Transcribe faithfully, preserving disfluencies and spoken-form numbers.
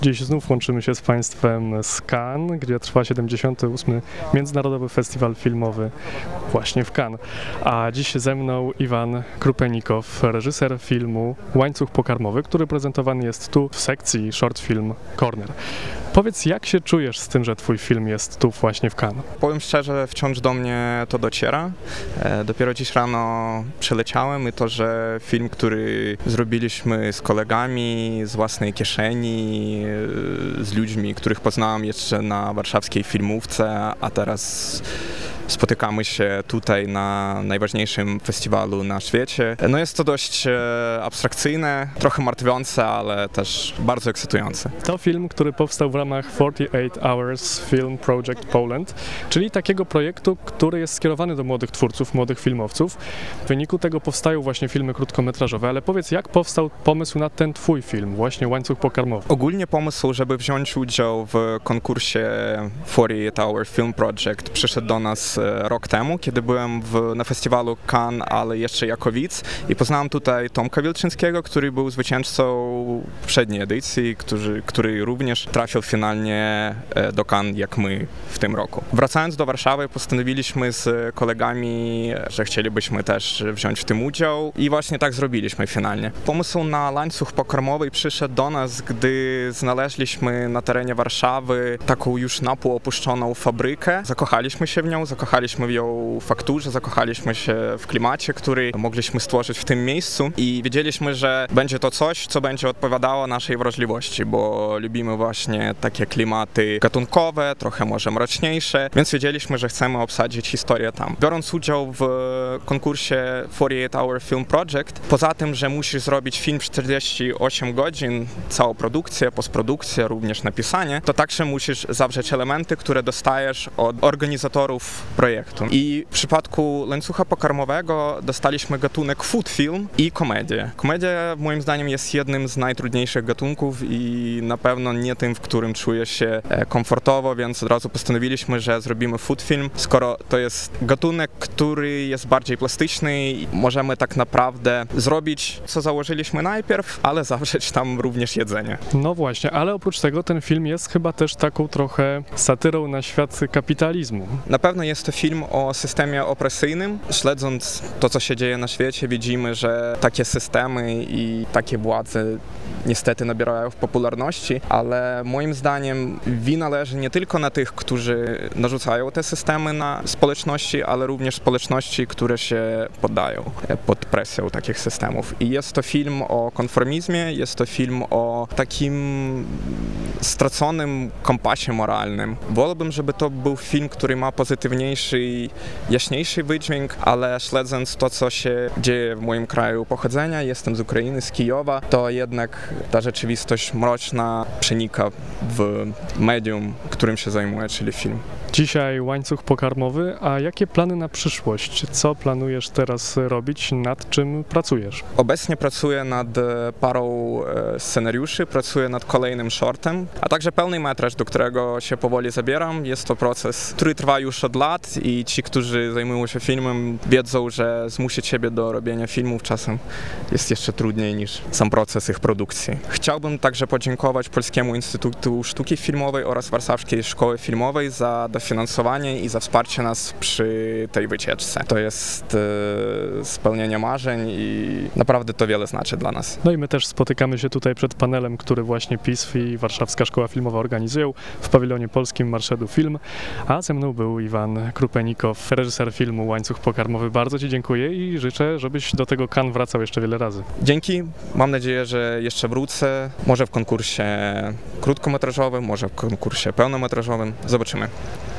Dziś znów łączymy się z Państwem z Cannes, gdzie trwa siedemdziesiąty ósmy Międzynarodowy Festiwal Filmowy właśnie w Cannes. A dziś ze mną Iwan Krupenikow, reżyser filmu Łańcuch pokarmowy, który prezentowany jest tu w sekcji Short Film Corner. Powiedz, jak się czujesz z tym, że Twój film jest tu właśnie w Cannes? Powiem szczerze, wciąż do mnie to dociera. E, dopiero dziś rano przyleciałem i to, że film, który zrobiliśmy z kolegami, z własnej kieszeni, e, z ludźmi, których poznałem jeszcze na warszawskiej filmówce, a teraz spotykamy się tutaj na najważniejszym festiwalu na świecie. No jest to dość e, abstrakcyjne, trochę martwiące, ale też bardzo ekscytujące. To film, który powstał w ramach forty-eight hours Film Project Poland, czyli takiego projektu, który jest skierowany do młodych twórców, młodych filmowców. W wyniku tego powstają właśnie filmy krótkometrażowe, ale powiedz, jak powstał pomysł na ten Twój film, właśnie Łańcuch pokarmowy? Ogólnie pomysł, żeby wziąć udział w konkursie forty-eight hour Film Project przyszedł do nas rok temu, kiedy byłem w, na festiwalu Cannes, ale jeszcze jako widz i poznałem tutaj Tomka Wilczyńskiego, który był zwycięzcą poprzedniej edycji, który, który również trafił finalnie do Cannes jak my w tym roku. Wracając do Warszawy, postanowiliśmy z kolegami, że chcielibyśmy też wziąć w tym udział i właśnie tak zrobiliśmy finalnie. Pomysł na łańcuch pokarmowy przyszedł do nas, gdy znaleźliśmy na terenie Warszawy taką już napółopuszczoną fabrykę. Zakochaliśmy się w nią, zakochaliśmy w ją fakturze, zakochaliśmy się w klimacie, który mogliśmy stworzyć w tym miejscu i wiedzieliśmy, że będzie to coś, co będzie odpowiadało naszej wrażliwości, bo lubimy właśnie takie klimaty gatunkowe, trochę może mroczniejsze, więc wiedzieliśmy, że chcemy obsadzić historię tam. Biorąc udział w konkursie forty-eight hour Film Project, poza tym, że musisz zrobić film w czterdzieści osiem godzin, całą produkcję, postprodukcję, również napisanie, to także musisz zawrzeć elementy, które dostajesz od organizatorów projektu. I w przypadku Łańcucha pokarmowego dostaliśmy gatunek food film i komedię. Komedia moim zdaniem jest jednym z najtrudniejszych gatunków i na pewno nie tym, w którym czuję się komfortowo, więc od razu postanowiliśmy, że zrobimy food film. Skoro to jest gatunek, który jest bardziej plastyczny, możemy tak naprawdę zrobić, co założyliśmy najpierw, ale zawrzeć tam również jedzenie. No właśnie, ale oprócz tego ten film jest chyba też taką trochę satyrą na świat kapitalizmu. Na pewno jest to film o systemie opresyjnym. Śledząc to, co się dzieje na świecie, widzimy, że takie systemy i takie władze niestety nabierają w popularności, ale moim zdaniem wina leży nie tylko na tych, którzy narzucają te systemy na społeczności, ale również społeczności, które się poddają pod presją takich systemów. I jest to film o konformizmie, jest to film o takim straconym kompasie moralnym. Wolałbym, żeby to był film, który ma pozytywniejszy, jaśniejszy wydźwięk, ale śledząc to, co się dzieje w moim kraju pochodzenia, jestem z Ukrainy, z Kijowa, to jednak ta rzeczywistość mroczna przenika w medium, którym się zajmuję, czyli film. Dzisiaj łańcuch pokarmowy, a jakie plany na przyszłość? Co planujesz teraz robić? Nad czym pracujesz? Obecnie pracuję nad parą scenariuszy, pracuję nad kolejnym shortem, a także pełny metraż, do którego się powoli zabieram. Jest to proces, który trwa już od lat i ci, którzy zajmują się filmem, wiedzą, że zmusić siebie do robienia filmów czasem jest jeszcze trudniej niż sam proces ich produkcji. Chciałbym także podziękować Polskiemu Instytutu Sztuki Filmowej oraz Warszawskiej Szkoły Filmowej za dofinansowanie i za wsparcie nas przy tej wycieczce. To jest e, spełnienie marzeń i naprawdę to wiele znaczy dla nas. No i my też spotykamy się tutaj przed panelem, który właśnie P I S F i Warszawska Szkoła Filmowa organizują w pawilonie polskim Marszedu Film, a ze mną był Iwan Krupenikow, reżyser filmu Łańcuch pokarmowy. Bardzo Ci dziękuję i życzę, żebyś do tego Cannes wracał jeszcze wiele razy. Dzięki. Mam nadzieję, że jeszcze wrócę. Może w konkursie krótkometrażowym, może w konkursie pełnometrażowym. Zobaczymy.